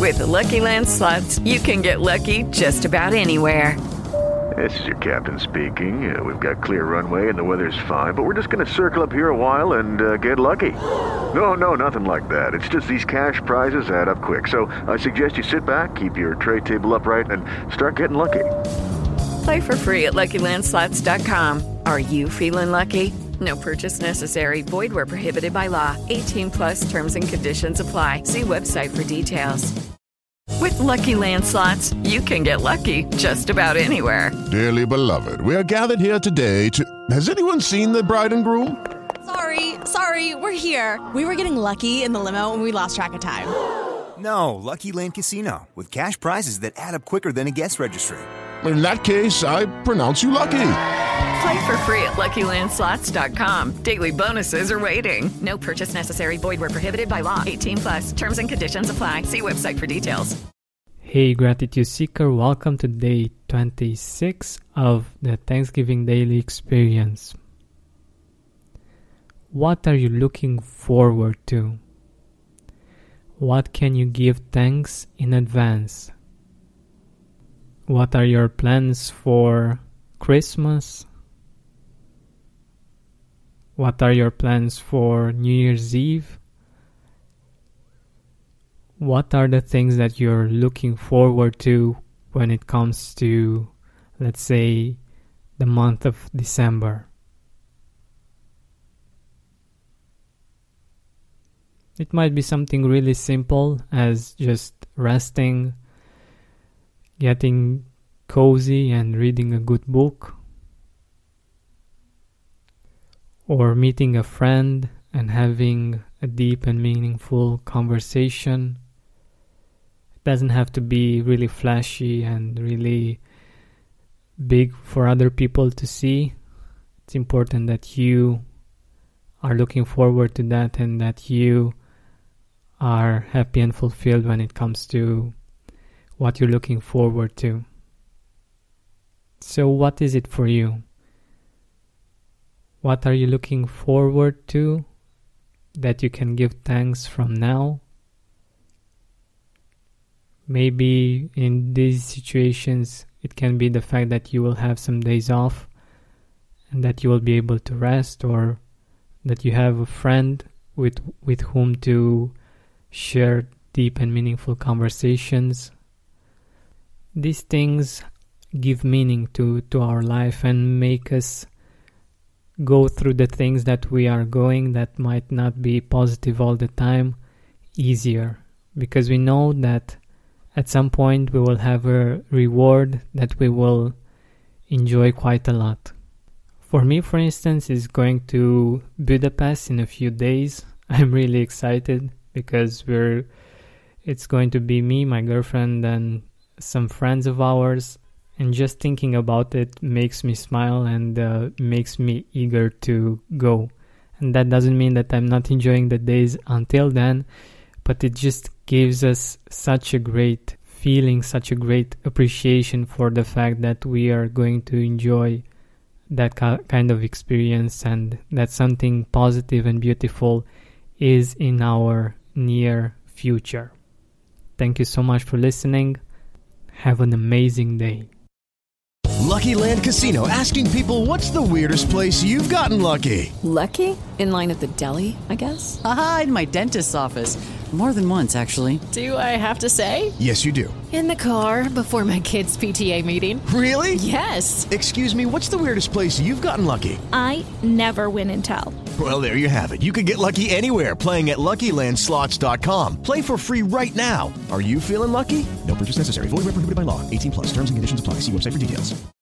With the Lucky Land Slots, you can get lucky just about anywhere. This is your captain speaking. We've got clear runway and the weather's fine, but we're just going to circle up here a while and get lucky. No, nothing like that. It's just these cash prizes add up quick. So I suggest you sit back, keep your tray table upright, and start getting lucky. Play for free at LuckyLandSlots.com. Are you feeling lucky? No purchase necessary. Void where prohibited by law. 18 plus terms and conditions apply. See website for details. With Lucky Land Slots, you can get lucky just about anywhere. Dearly beloved, we are gathered here today to... Has anyone seen the bride and groom? Sorry, we're here. We were getting lucky in the limo and we lost track of time. No, Lucky Land Casino, with cash prizes that add up quicker than a guest registry. In that case, I pronounce you lucky. Play for free at LuckyLandSlots.com. Daily bonuses are waiting. No purchase necessary. Void where prohibited by law. 18 plus. Terms and conditions apply. See website for details. Hey Gratitude Seeker, welcome to day 26 of the Thanksgiving Daily Experience. What are you looking forward to? What can you give thanks in advance? What are your plans for Christmas? What are your plans for New Year's Eve? What are the things that you're looking forward to when it comes to, let's say, the month of December? It might be something really simple as just resting, getting cozy and reading a good book, or meeting a friend and having a deep and meaningful conversation. It doesn't have to be really flashy and really big for other people to see. It's important that you are looking forward to that and that you are happy and fulfilled when it comes to what you're looking forward to. So what is it for you? What are you looking forward to that you can give thanks from now? Maybe in these situations it can be the fact that you will have some days off and that you will be able to rest, or that you have a friend with whom to share deep and meaningful conversations. These things give meaning to our life and make us go through the things that we are going that might not be positive all the time easier, because we know that at some point we will have a reward that we will enjoy quite a lot. For me, for instance, is going to Budapest in a few days. I'm really excited because it's going to be me, my girlfriend, and some friends of ours, and just thinking about it makes me smile and makes me eager to go. And that doesn't mean that I'm not enjoying the days until then, but it just gives us such a great feeling, such a great appreciation for the fact that we are going to enjoy that kind of experience, and that something positive and beautiful is in our near future. Thank you so much for listening. Have an amazing day. Lucky Land Casino, asking people, what's the weirdest place you've gotten lucky? Lucky? In line at the deli, I guess? Aha, in my dentist's office. More than once, actually. Do I have to say? Yes, you do. In the car before my kids' PTA meeting. Really? Yes. Excuse me, what's the weirdest place you've gotten lucky? I never win and tell. Well, there you have it. You can get lucky anywhere, playing at LuckyLandSlots.com. Play for free right now. Are you feeling lucky? No purchase necessary. Void where prohibited by law. 18 plus. Terms and conditions apply. See website for details.